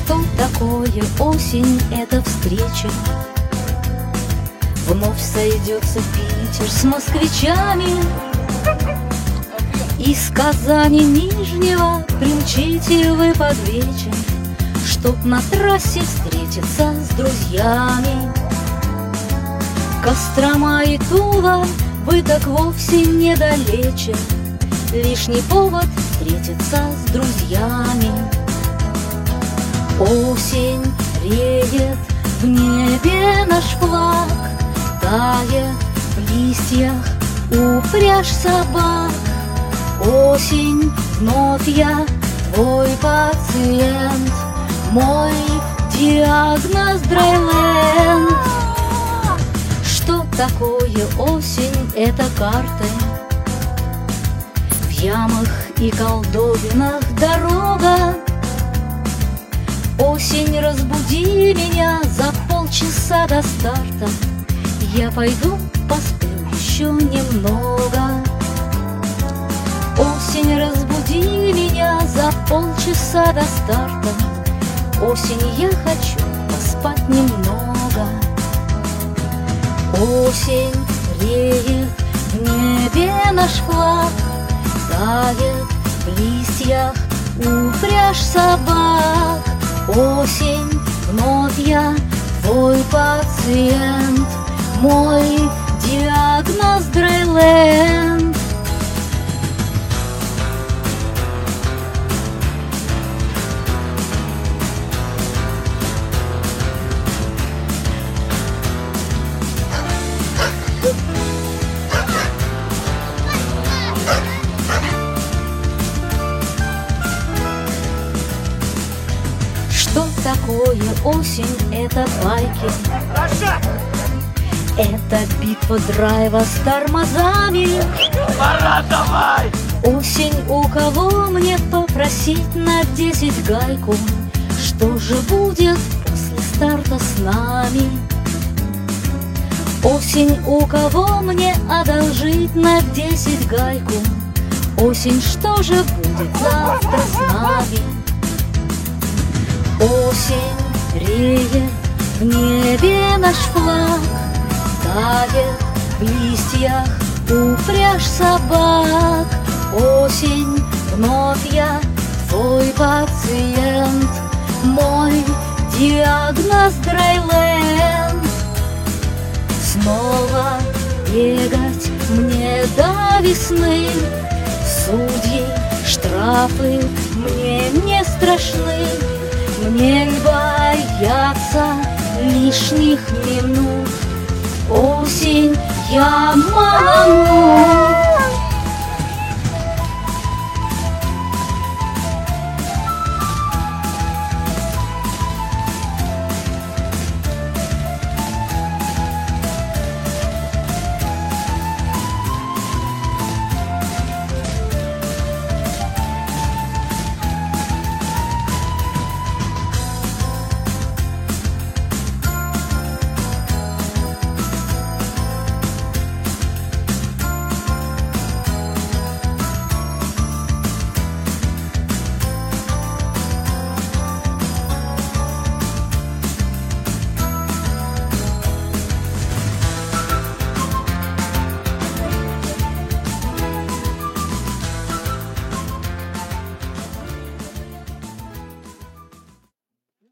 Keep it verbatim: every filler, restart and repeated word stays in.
Что такое осень? Это встреча. Вновь сойдется Питер с москвичами. Из Казани Нижнего примчите вы под вечер, чтоб на трассе встретиться с друзьями. Кострома и Тула, вы так вовсе недалече, лишний повод встретиться с друзьями. Осень реет, в небе наш флаг тает, в листьях упряжь собак. Осень, вновь я твой пациент, мой диагноз драйленд. Что такое осень? Это карты. В ямах и колдобинах дорога. Осень, разбуди меня за полчаса до старта. Я пойду посплю еще немного. Осень, разбуди меня за полчаса до старта. Осень, я хочу поспать немного. Осень реет, в небе наш флаг тает, в листьях упряжь собак. Осень, вновь я твой пациент, мой диагноз драйленд. Что такое осень? Это байки. Это битва драйва с тормозами. Пора, давай! Осень, у кого мне попросить на десять гайку? Что же будет после старта с нами? Осень, у кого мне одолжить на десять гайку? Осень, что же будет завтра с нами? Осень реет, в небе наш флаг тает, в листьях упряжь собак. Осень, вновь я твой пациент, мой диагноз драйленд. Снова бегать мне до весны, судьи, штрафы мне не страшны. Мне не бояться лишних минут. Осень, я ману.